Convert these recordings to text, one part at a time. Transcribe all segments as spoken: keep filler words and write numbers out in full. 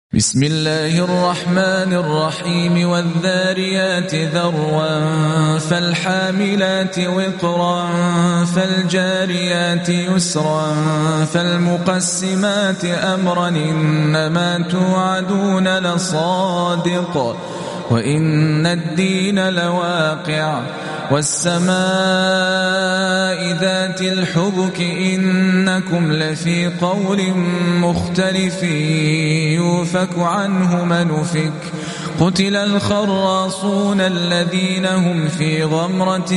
بسم الله الرحمن الرحيم والذاريات ذروا فالحاملات وقرا فالجاريات يسرا فالمقسمات أمرا إنما توعدون لصادق وإن الدين لواقع والسماء ذات الحبك إنكم لفي قول مختلف يوفك عنه من أفك قتل الخراصون الذين هم في غمرة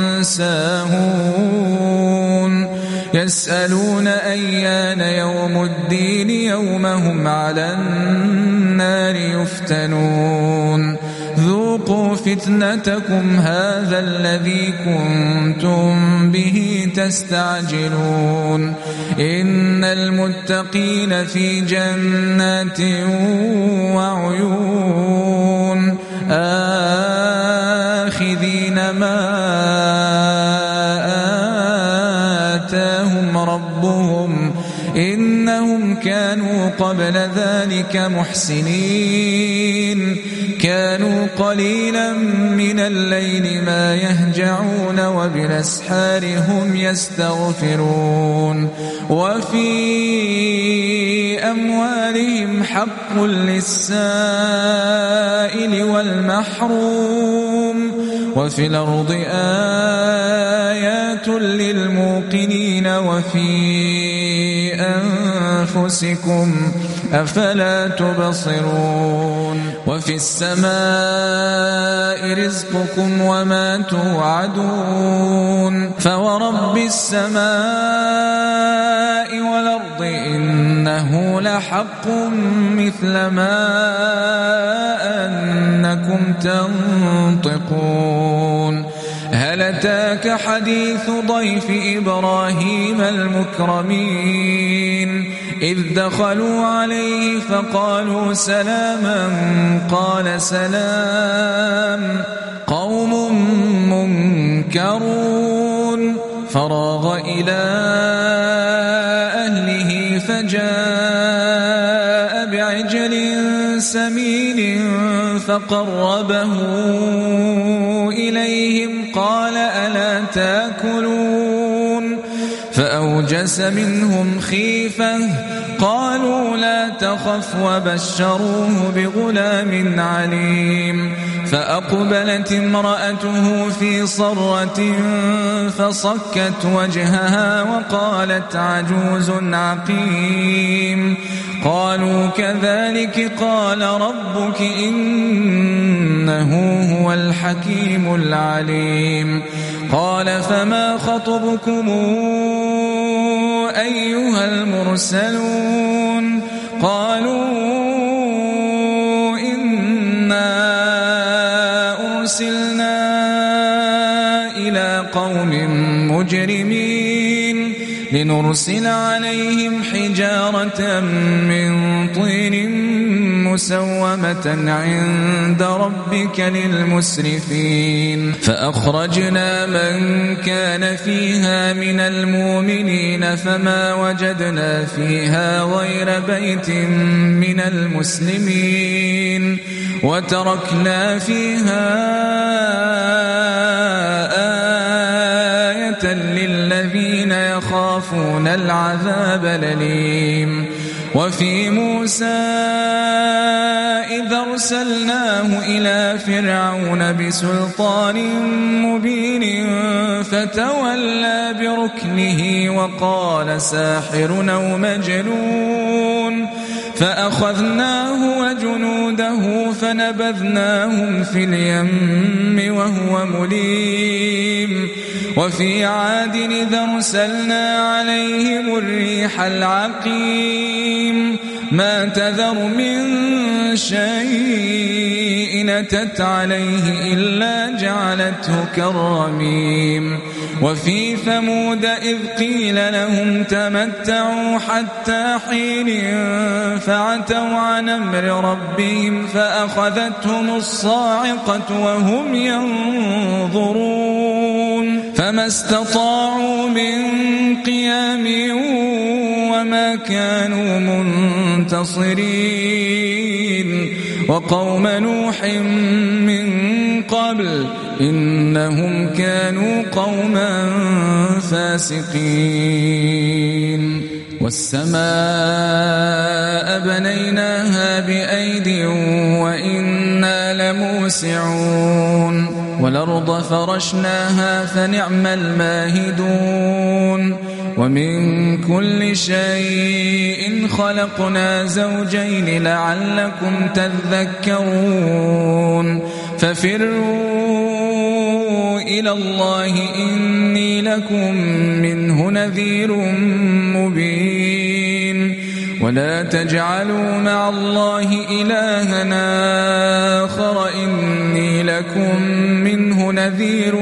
ساهون يسألون أيان يوم الدين يوم هم على النار يفتنون ذوقوا فتنتكم هذا الذي كنتم به تستعجلون إن المتقين في جنات وعيون آخذين ما آتاهم ربهم إنهم كانوا قبل ذلك محسنين كانوا قليلا من الليل ما يهجعون وبالأسحار هم يستغفرون وفي أموالهم حق للسائل والمحروم وفي الأرض آيات للموقنين وفي أنفسكم أفلا تبصرون وفي السماء رزقكم وما توعدون فورب السماء والأرض إنه لحق مثل ما أنكم تنطقون هل أتاك حديث ضيف إبراهيم المكرمين إذ دخلوا عليه فقالوا سلاما قال سلام قوم منكرون فراغ إلى أهله فجاء بعجل سمين فقربه إليهم قال ألا تأكلون فأوجس منهم خيفة قالوا لا تخف وبشروه بغلام عليم فأقبلت امرأته في صرة فصكت وجهها وقالت عجوز عقيم قالوا كذلك قال ربك إنه هو الحكيم العليم قال فما خطبكم أيها المرسلون قالوا إنا أرسلنا إلى قوم مجرمين لنرسل عليهم حجارة من طين مسومة عند ربك للمسرفين فأخرجنا من كان فيها من المؤمنين فما وجدنا فيها غير بيت من المسلمين وتركنا فيها آية للذين يخافون العذاب الأليم وفي موسى إذ أرسلناه إلى فرعون بسلطان مبين فتولى بركنه وقال ساحر أو مجنون فأخذناه وجنوده فنبذناهم في اليم وهو مليم وفي عاد إذ أرسلنا عليهم الريح العقيم ما تذر من شيء أتت عليه إلا جعلته كالرميم وفي ثمود إذ قيل لهم تمتعوا حتى حين فعتوا عن أمر ربهم فأخذتهم الصاعقة وهم ينظرون فما استطاعوا من قيام وما كانوا منتصرين. وقوم نوح من قبل إنهم كانوا قوما فاسقين والسماء بنيناها بأيد وإنا لموسعون والأرض فرشناها فنعم الماهدون ومن كل شيء خلقنا زوجين لعلكم تذكرون ففروا إلى الله إني لكم منه نذير مبين ولا تجعلوا مع الله إلهنا آخر إني لكم منه نذير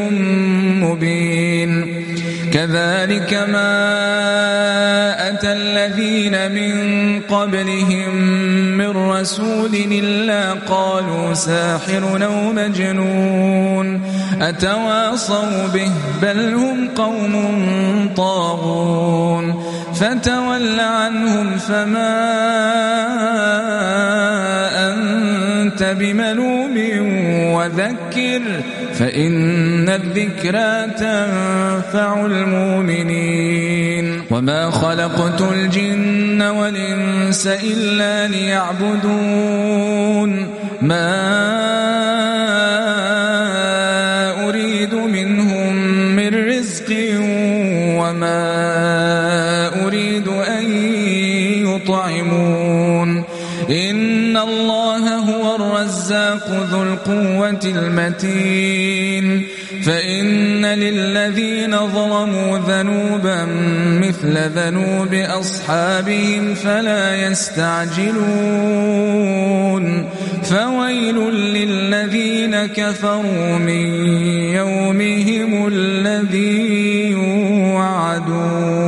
مبين كذلك ما أتى الذين من قبلهم من رسول إلا قالوا ساحر أو مجنون أتواصوا به بل هم قوم طاغون فتول عنهم فما أنت بملوم وذكر فإن الذكرى تنفع المؤمنين وما خلقت الجن والإنس إلا ليعبدون ما أريد منهم من رزق وما أريد أن يطعمون إن الله هو الرزاق ذو القوة المتين فإن للذين ظلموا ذنوبا مثل ذنوب أصحابهم فلا يستعجلون فويل للذين كفروا من يومهم الذي يوعدون.